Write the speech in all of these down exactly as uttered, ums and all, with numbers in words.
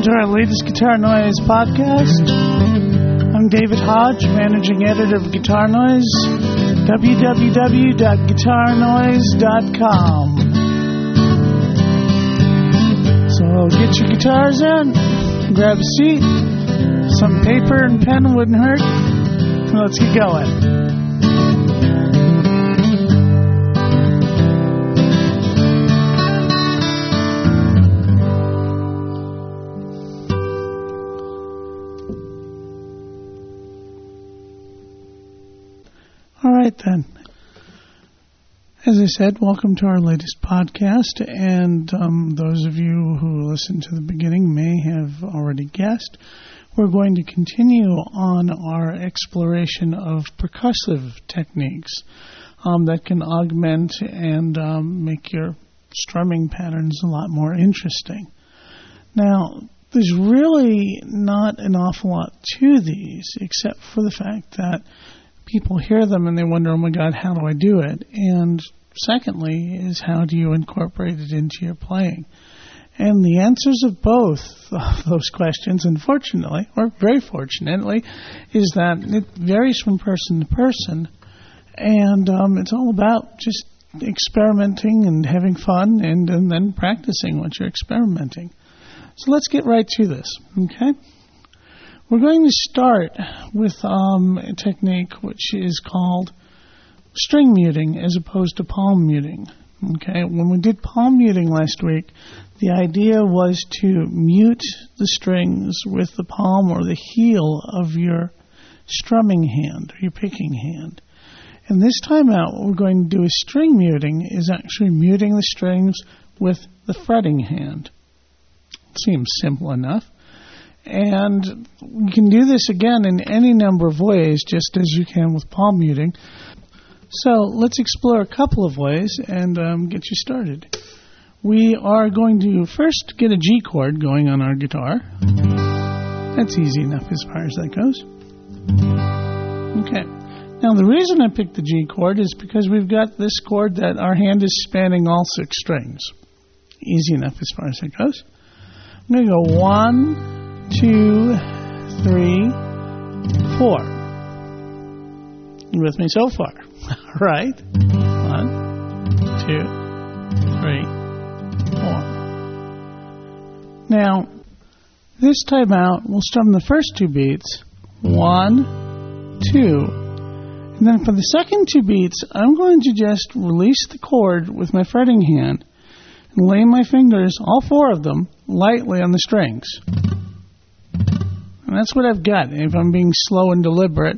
to our latest Guitar Noise podcast. I'm David Hodge, managing editor of Guitar Noise, w w w dot guitar noise dot com. So get your guitars in, grab a seat, some paper and pen wouldn't hurt, and let's get going. All right, then. As I said, welcome to our latest podcast, and um, those of you who listened to the beginning may have already guessed, we're going to continue on our exploration of percussive techniques um, that can augment and um, make your strumming patterns a lot more interesting. Now, there's really not an awful lot to these, except for the fact that people hear them and they wonder, oh my God, how do I do it? And secondly is, how do you incorporate it into your playing? And the answers of both of those questions, unfortunately, or very fortunately, is that it varies from person to person. And um, it's all about just experimenting and having fun and, and then practicing what you're experimenting. So let's get right to this, okay? We're going to start with um, a technique which is called string muting as opposed to palm muting. Okay, when we did palm muting last week, the idea was to mute the strings with the palm or the heel of your strumming hand or your picking hand. And this time out, what we're going to do is string muting is actually muting the strings with the fretting hand. Seems simple enough. And you can do this again in any number of ways, just as you can with palm muting. So let's explore a couple of ways and um, get you started. We are going to first get a G chord going on our guitar. That's easy enough as far as that goes. Okay. Now the reason I picked the G chord is because we've got this chord that our hand is spanning all six strings. Easy enough as far as that goes. I'm going to go one, two, three, four. You with me so far? All right. One, two, three, four. Now, this time out, we'll strum the first two beats. One, two. And then for the second two beats, I'm going to just release the chord with my fretting hand and lay my fingers, all four of them, lightly on the strings. And that's what I've got, if I'm being slow and deliberate.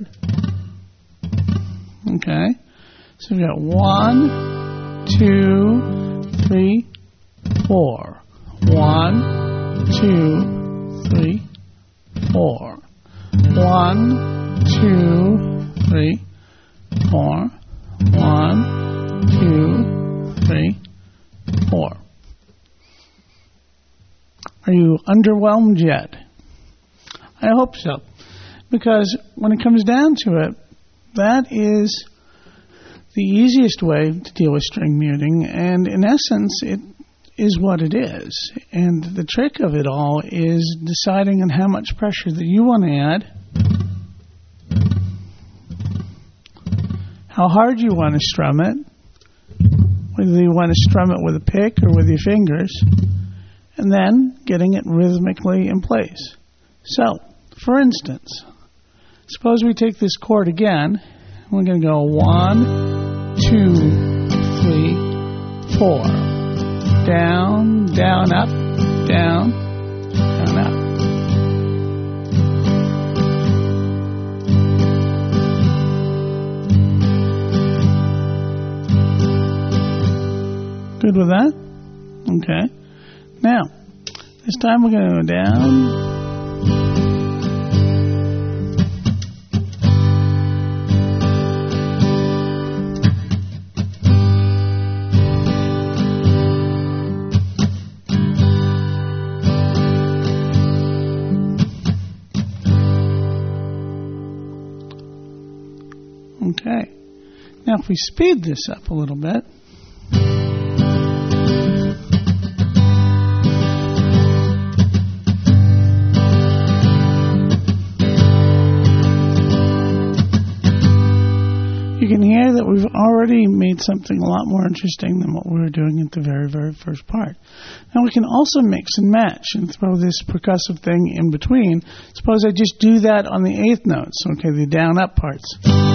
Okay. So we've got one, two, three, four. One, two, three, four. One, two, three, four. One, two, three, four. Are you underwhelmed yet? I hope so, because when it comes down to it, that is the easiest way to deal with string muting, and in essence, it is what it is. And the trick of it all is deciding on how much pressure that you want to add, how hard you want to strum it, whether you want to strum it with a pick or with your fingers, and then getting it rhythmically in place. So, for instance, suppose we take this chord again. We're going to go one, two, three, four. Down, down, up, down, down, up. Good with that? Okay. Now, this time we're going to go down. Okay. Now, if we speed this up a little bit, you can hear that we've already made something a lot more interesting than what we were doing at the very, very first part. Now we can also mix and match and throw this percussive thing in between. Suppose I just do that on the eighth notes, okay, the down-up parts.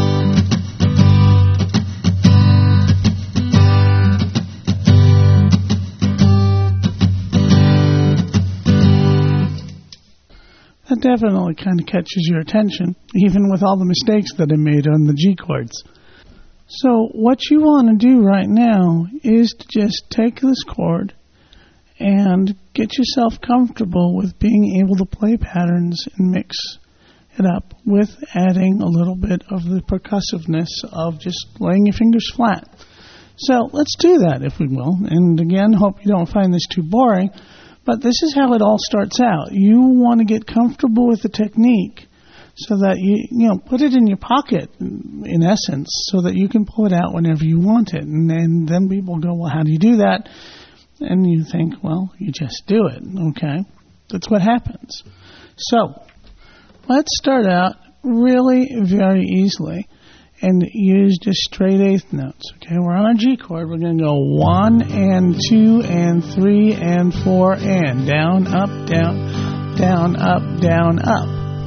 That definitely kind of catches your attention, even with all the mistakes that I made on the G chords. So what you want to do right now is to just take this chord and get yourself comfortable with being able to play patterns and mix it up with adding a little bit of the percussiveness of just laying your fingers flat. So let's do that, if we will. And again, hope you don't find this too boring. But this is how it all starts out. You want to get comfortable with the technique so that you, you know, put it in your pocket, in essence, so that you can pull it out whenever you want it. And, and then people go, well, how do you do that? And you think, well, you just do it, okay? That's what happens. So let's start out really very easily and use just straight eighth notes. Okay, we're on our G chord. We're going to go one and two and three and four and down, up, down, down, up, down, up.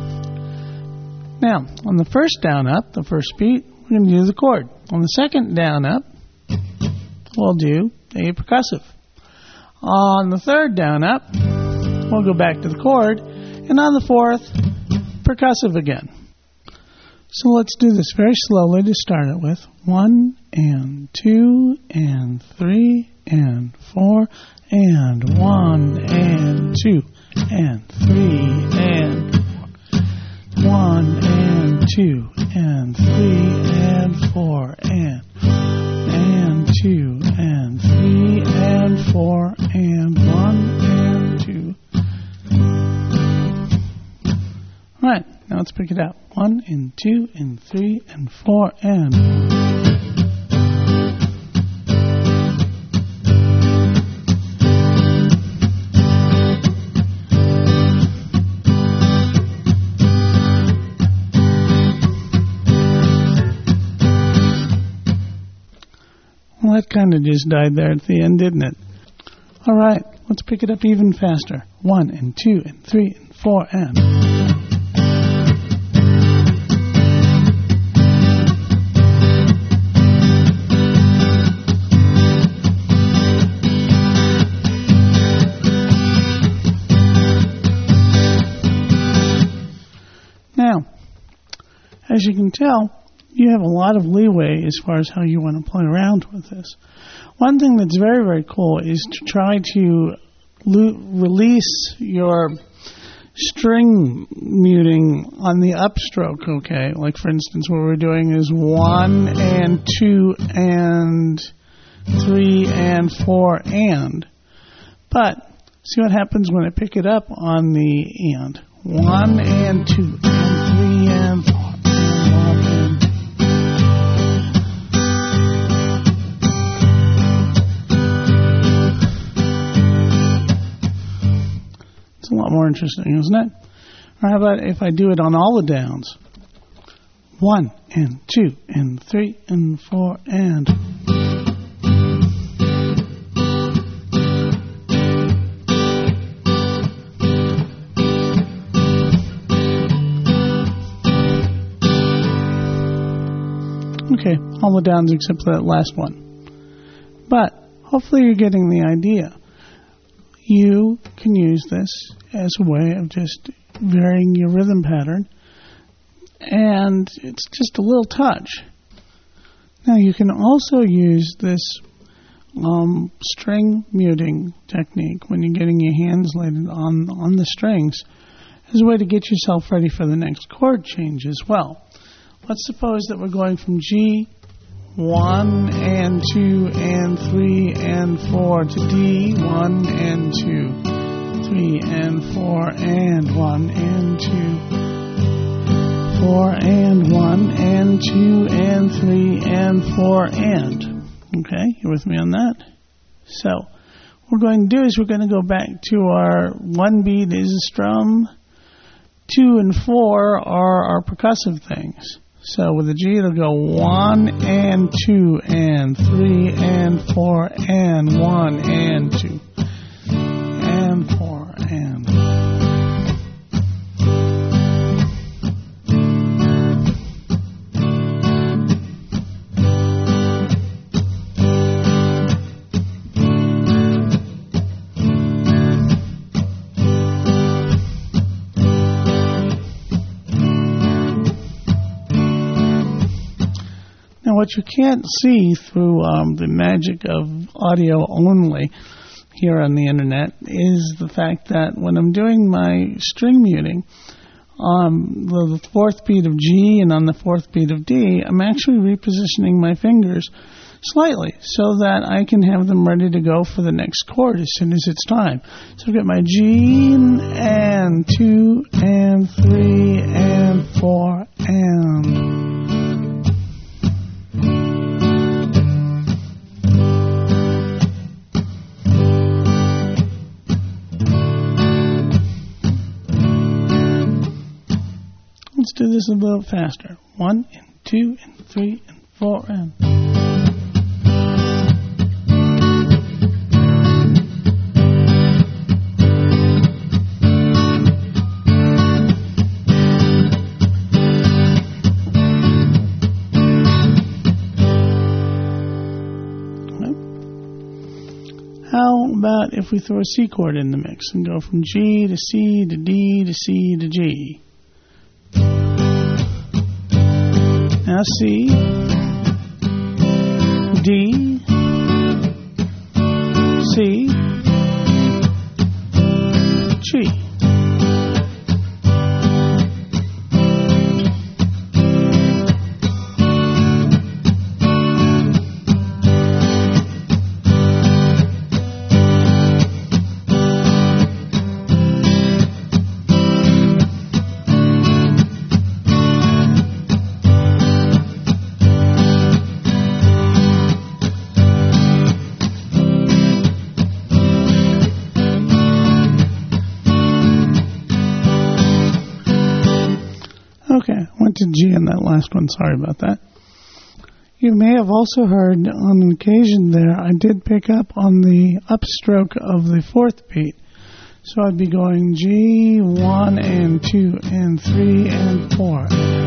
Now, on the first down, up, the first beat, we're going to do the chord. On the second down, up, we'll do a percussive. On the third down, up, we'll go back to the chord. And on the fourth, percussive again. So let's do this very slowly to start it with. One and two and three and four and one and two and three and four. One and two and three and four and and two and three and four and one and two. All right. Now let's pick it up. One and two and three and four and. Well, that kind of just died there at the end, didn't it? All right, let's pick it up even faster. One and two and three and four and. Now, as you can tell, you have a lot of leeway as far as how you want to play around with this. One thing that's very, very cool is to try to lo- release your string muting on the upstroke, okay? Like, for instance, what we're doing is one and two and three and four and. But see what happens when I pick it up on the and. One and two and three and four and one and two. It's a lot more interesting, isn't it? Or how about if I do it on all the downs? One and two and three and four and. Okay, all the downs except for that last one. But hopefully you're getting the idea. You can use this as a way of just varying your rhythm pattern, and it's just a little touch. Now you can also use this um, string muting technique when you're getting your hands laid on, on the strings as a way to get yourself ready for the next chord change as well. Let's suppose that we're going from G, one and two and three and four to D, one and two, three and four and one and two, four and one and two and three and four and. Okay, you with me on that? So what we're going to do is we're going to go back to our one beat is a strum, two and four are our percussive things. So with the G, it'll go one and two and three and four and one and two and four and. What you can't see through um, the magic of audio only here on the internet is the fact that when I'm doing my string muting, um, the fourth beat of G and on the fourth beat of D, I'm actually repositioning my fingers slightly so that I can have them ready to go for the next chord as soon as it's time. So I've got my G and two and three and four and. Let's do this a little faster. One and two and three and four and. How about if we throw a C chord in the mix and go from G to C to D to C to G? Now C, D, C, G. To G on that last one, sorry about that. You may have also heard on an occasion there, I did pick up on the upstroke of the fourth beat. So I'd be going G, one and two and three and four.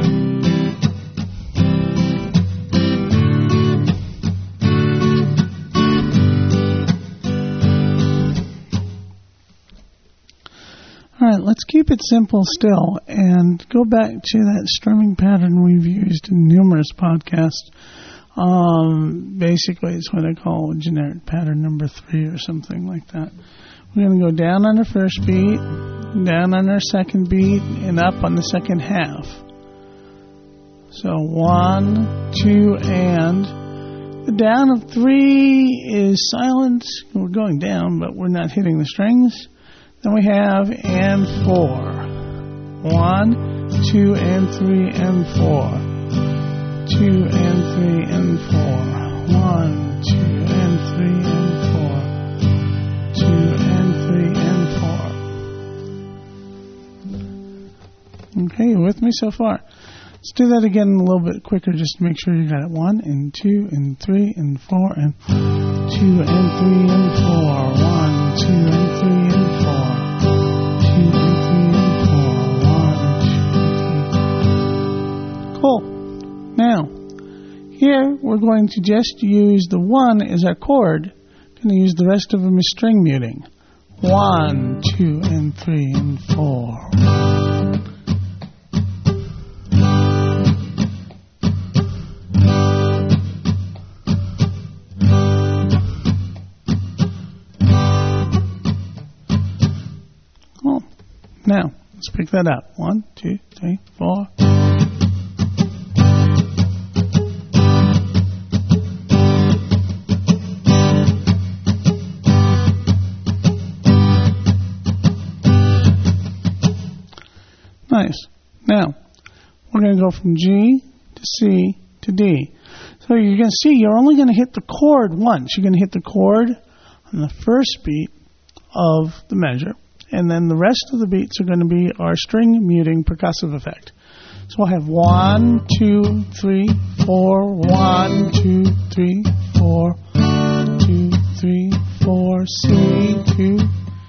All right, let's keep it simple still and go back to that strumming pattern we've used in numerous podcasts. Um, basically, it's what I call generic pattern number three or something like that. We're going to go down on our first beat, down on our second beat, and up on the second half. So one, two, and the down of three is silent. We're going down, but we're not hitting the strings. Then we have and four. One, two, and three, and four. Two, and three, and four. One, two, and three, and four. Two, and three, and four. Okay, you with me so far? Let's do that again a little bit quicker just to make sure you got it. One, and two, and three, and four, and two, and three, and four. One, two, and three, and four. Cool. Now, here we're going to just use the one as our chord. Going to use the rest of them as string muting. One, two, and three, and four. Cool. Now, let's pick that up. One, two, three, four. Nice. Now, we're going to go from G to C to D. So you're going to see you're only going to hit the chord once. You're going to hit the chord on the first beat of the measure, and then the rest of the beats are going to be our string muting percussive effect. So we'll have one, two, three, four, one, two, three, four, two, three, four, C, two,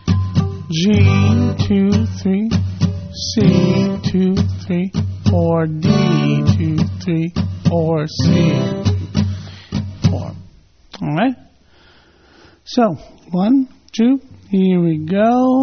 G, two, three, C, two, three, four, D, two, three, four, C, two, four. All right? So, one, two, here we go.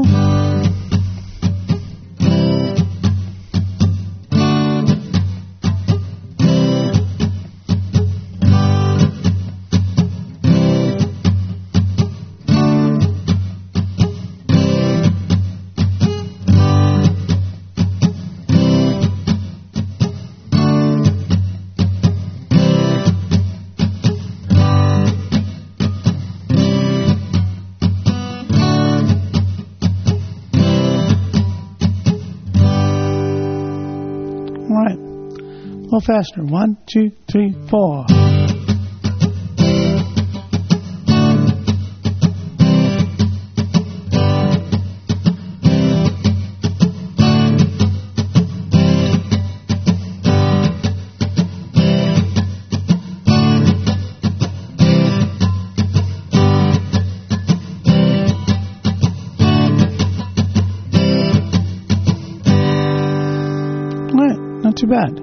A little faster. One, two, three, four. All right, not too bad.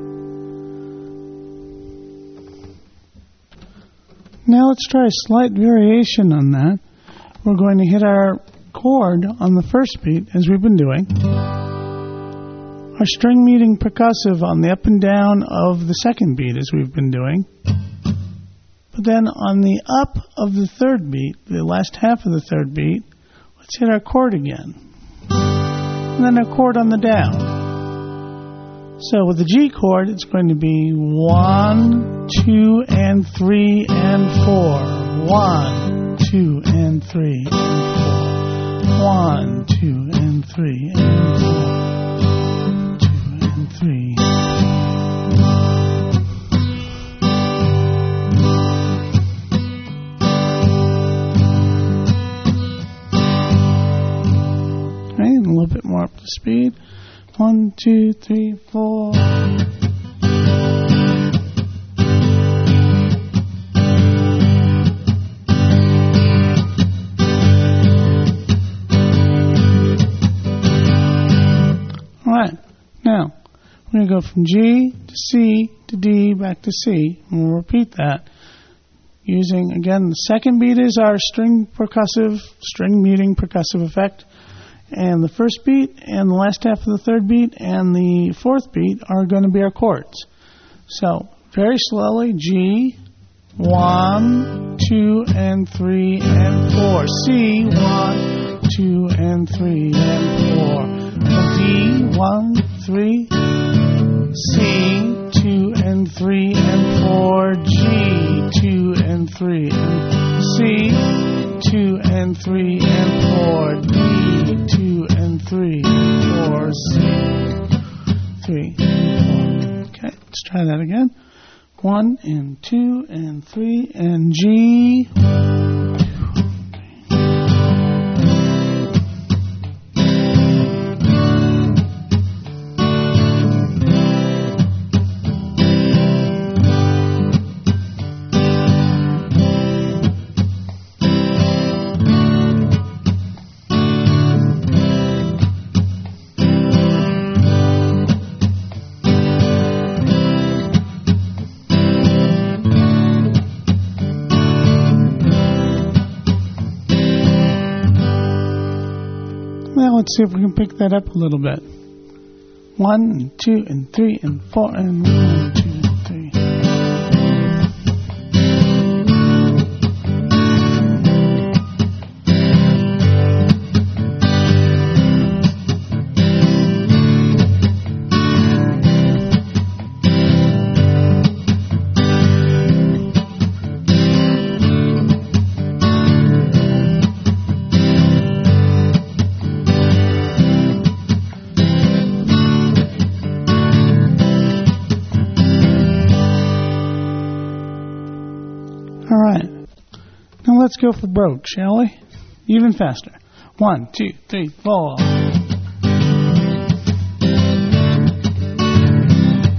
Now let's try a slight variation on that. We're going to hit our chord on the first beat, as we've been doing. Our string meeting percussive on the up and down of the second beat, as we've been doing. But then on the up of the third beat, the last half of the third beat, let's hit our chord again. And then our chord on the down. So with the G chord, it's going to be one, two, and three, and four. One, two, and three, and four. One, two, and three, and four. Two, and three. Okay, and a little bit more up to speed. One, two, three, four. All right, now we're going to go from G to C to D back to C, and we'll repeat that using, again, the second beat is our string percussive, string muting percussive effect. And the first beat and the last half of the third beat and the fourth beat are going to be our chords. So, very slowly, G, one, two, and three, and four. C, one, two, and three, and four. D, one, three. C, two, and three, and four. G, two, and three, and C, two, and three, and four. D, two, and three, four, C, three, four. Okay, let's try that again. One, and two, and three, and G. Now let's see if we can pick that up a little bit. One, and two, and three, and four, and one, two, and three. All right. Now let's go for broke, shall we? Even faster. One, two, three, four.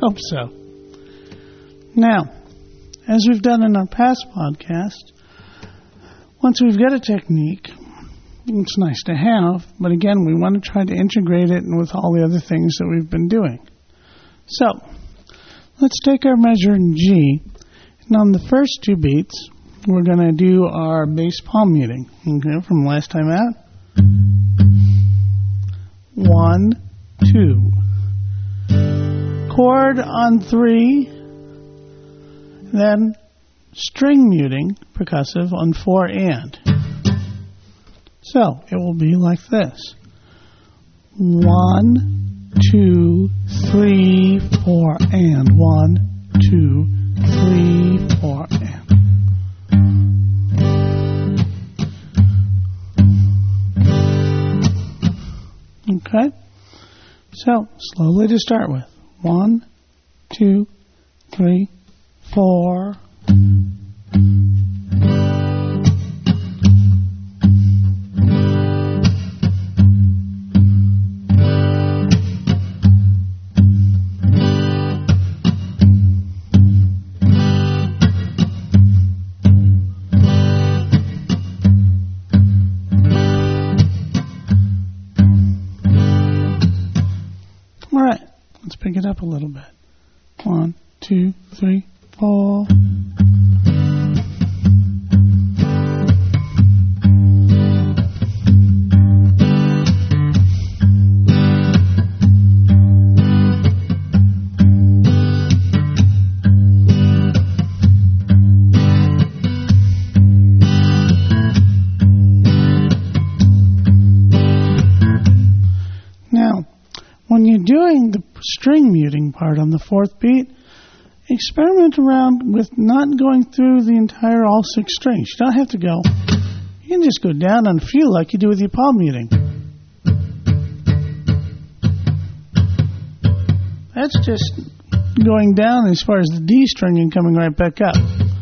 hope so. Now, as we've done in our past podcast, once we've got a technique, it's nice to have, but again, we want to try to integrate it with all the other things that we've been doing. So, let's take our measure in G, and on the first two beats, we're going to do our bass palm muting. Okay, from last time out. One, two. Chord on three, then string muting, percussive, on four and. So, it will be like this. One, two, three, four, and. One, two, three, four, and. Okay? So, slowly to start with. One, two, three, four. Pick it up a little bit. One, two, three, four. Now, when you're doing the string muting part on the fourth beat, experiment around with not going through the entire all six strings. You don't have to go. You can just go down on a few like you do with your palm muting. That's just going down as far as the D string and coming right back up.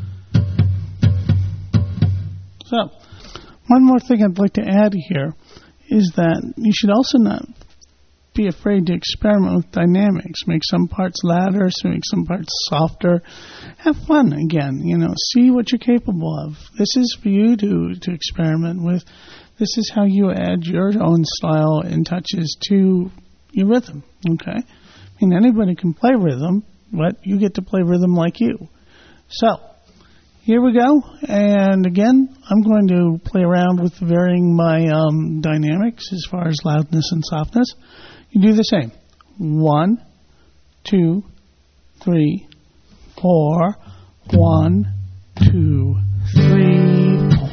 So, one more thing I'd like to add here is that you should also not be afraid to experiment with dynamics. Make some parts louder, so make some parts softer. Have fun again, you know, see what you're capable of. This is for you to, to experiment with. This is how you add your own style and touches to your rhythm, okay? I mean, anybody can play rhythm, but you get to play rhythm like you. So, here we go, and again, I'm going to play around with varying my um, dynamics as far as loudness and softness. You do the same. One, two, three, four. One, two, three, four.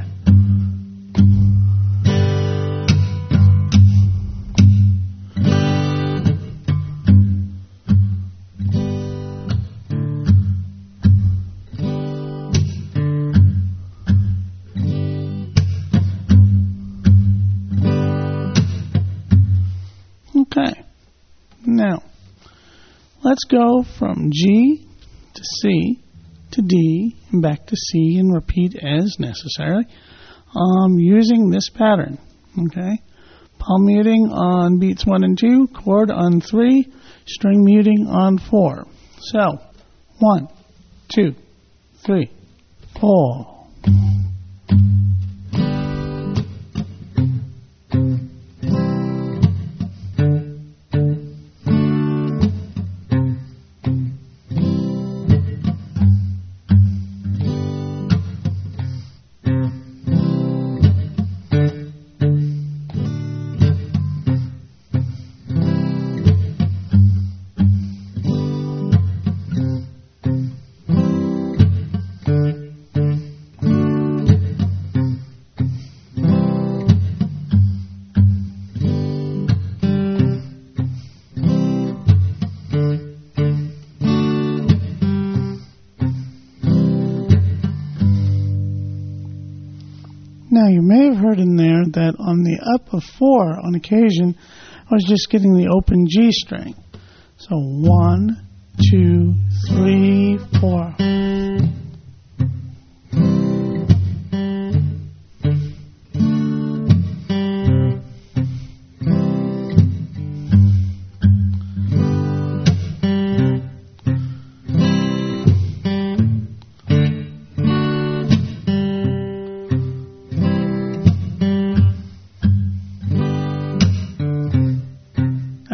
Okay, now let's go from G to C to D and back to C and repeat as necessary um, using this pattern. Okay, palm muting on beats one and two, chord on three, string muting on four. So, one, two, three, four. Now, you may have heard in there that on the up of four, on occasion, I was just getting the open G string. So, one, two, three, four.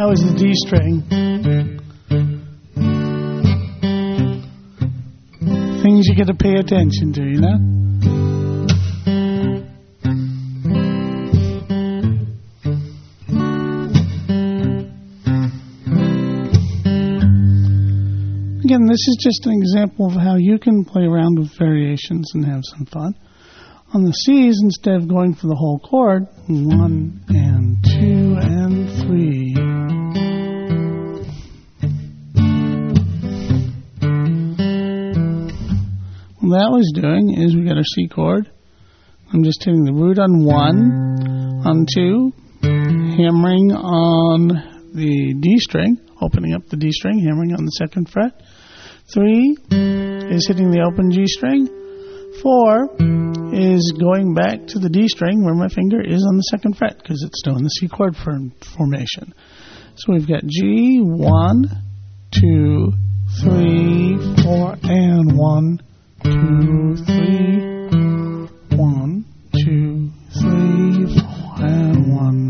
That was the D string. Things you got to pay attention to, you know? Again, this is just an example of how you can play around with variations and have some fun. On the C's, instead of going for the whole chord, one and two and three. What that was doing is we got our C chord. I'm just hitting the root on one, on two, hammering on the D string, opening up the D string, hammering on the second fret. Three is hitting the open G string. Four is going back to the D string where my finger is on the second fret because it's still in the C chord form formation. So we've got G, one, two, three, four, and one, two, three, one, two, three, four, and one.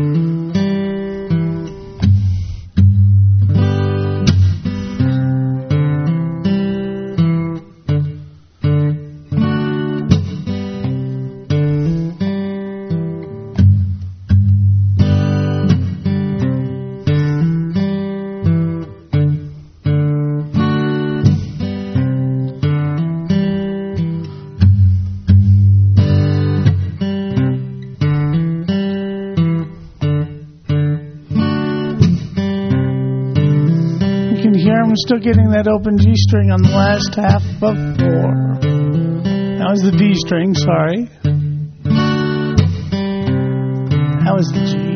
I'm still getting that open G string on the last half of four. That was the D string, sorry. That was the G.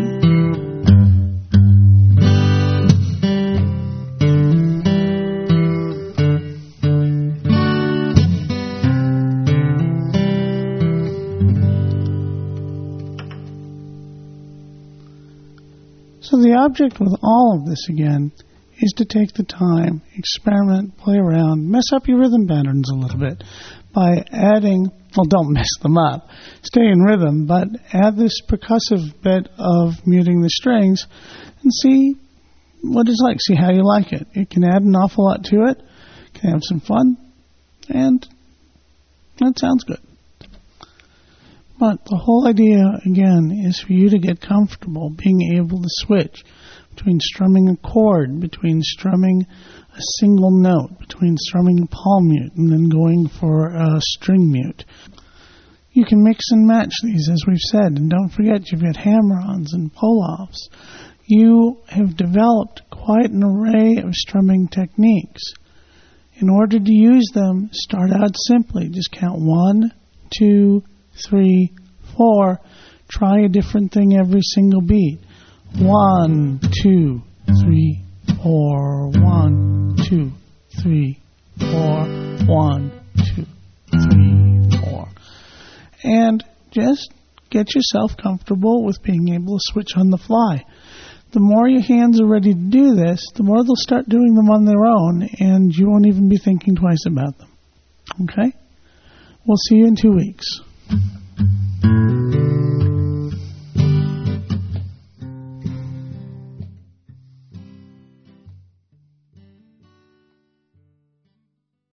So the object with all of this, again, is to take the time, experiment, play around, mess up your rhythm patterns a little bit by adding, well, don't mess them up, stay in rhythm, but add this percussive bit of muting the strings and see what it's like, see how you like it. It can add an awful lot to it, can have some fun, and that sounds good. But the whole idea, again, is for you to get comfortable being able to switch between strumming a chord, between strumming a single note, between strumming a palm mute and then going for a string mute. You can mix and match these, as we've said, and don't forget you've got hammer-ons and pull-offs. You have developed quite an array of strumming techniques. In order to use them, start out simply. Just count one, two, three, four. Try a different thing every single beat. One, two, three, four. One, two, three, four. One, two, three, four. And just get yourself comfortable with being able to switch on the fly. The more your hands are ready to do this, the more they'll start doing them on their own, and you won't even be thinking twice about them. Okay? We'll see you in two weeks.